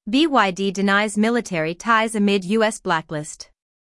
BYD denies military ties amid U.S. blacklist.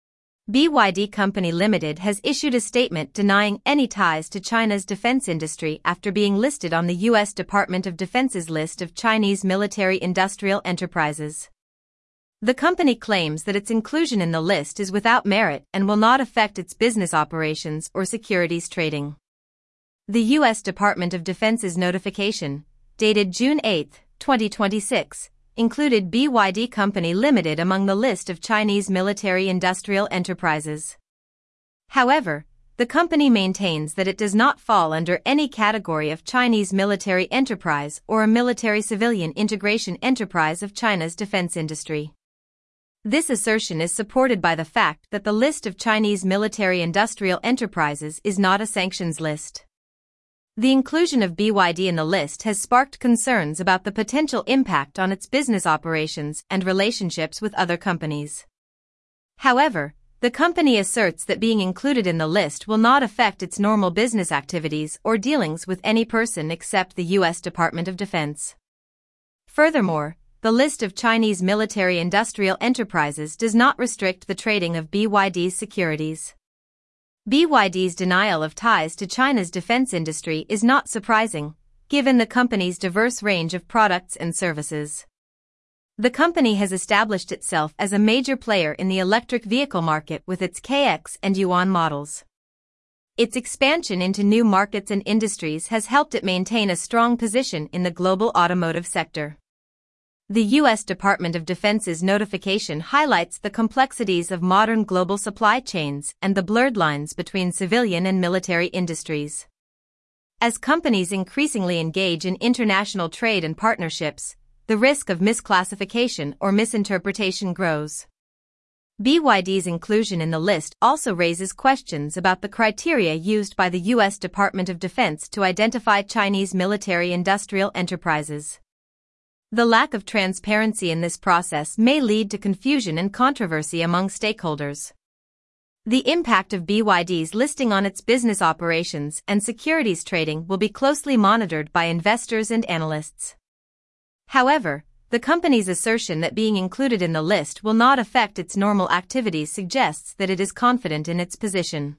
BYD Company Limited has issued a statement denying any ties to China's defense industry after being listed on the U.S. Department of Defense's list of Chinese military industrial enterprises. The company claims that its inclusion in the list is without merit and will not affect its business operations or securities trading. The U.S. Department of Defense's notification, dated June 8, 2026, included BYD Company Limited among the list of Chinese military industrial enterprises. However, the company maintains that it does not fall under any category of Chinese military enterprise or a military-civilian integration enterprise of China's defense industry. This assertion is supported by the fact that the list of Chinese military industrial enterprises is not a sanctions list. The inclusion of BYD in the list has sparked concerns about the potential impact on its business operations and relationships with other companies. However, the company asserts that being included in the list will not affect its normal business activities or dealings with any person except the U.S. Department of Defense. Furthermore, the list of Chinese military industrial enterprises does not restrict the trading of BYD's securities. BYD's denial of ties to China's defense industry is not surprising, given the company's diverse range of products and services. The company has established itself as a major player in the electric vehicle market with its KX and Yuan models. Its expansion into new markets and industries has helped it maintain a strong position in the global automotive sector. The U.S. Department of Defense's notification highlights the complexities of modern global supply chains and the blurred lines between civilian and military industries. As companies increasingly engage in international trade and partnerships, the risk of misclassification or misinterpretation grows. BYD's inclusion in the list also raises questions about the criteria used by the U.S. Department of Defense to identify Chinese military industrial enterprises. The lack of transparency in this process may lead to confusion and controversy among stakeholders. The impact of BYD's listing on its business operations and securities trading will be closely monitored by investors and analysts. However, the company's assertion that being included in the list will not affect its normal activities suggests that it is confident in its position.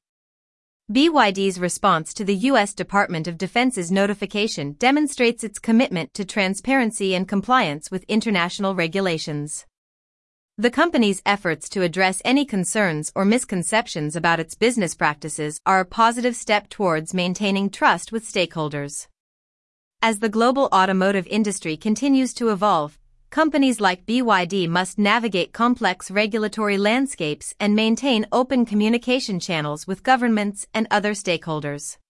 BYD's response to the U.S. Department of Defense's notification demonstrates its commitment to transparency and compliance with international regulations. The company's efforts to address any concerns or misconceptions about its business practices are a positive step towards maintaining trust with stakeholders. As the global automotive industry continues to evolve, companies like BYD must navigate complex regulatory landscapes and maintain open communication channels with governments and other stakeholders.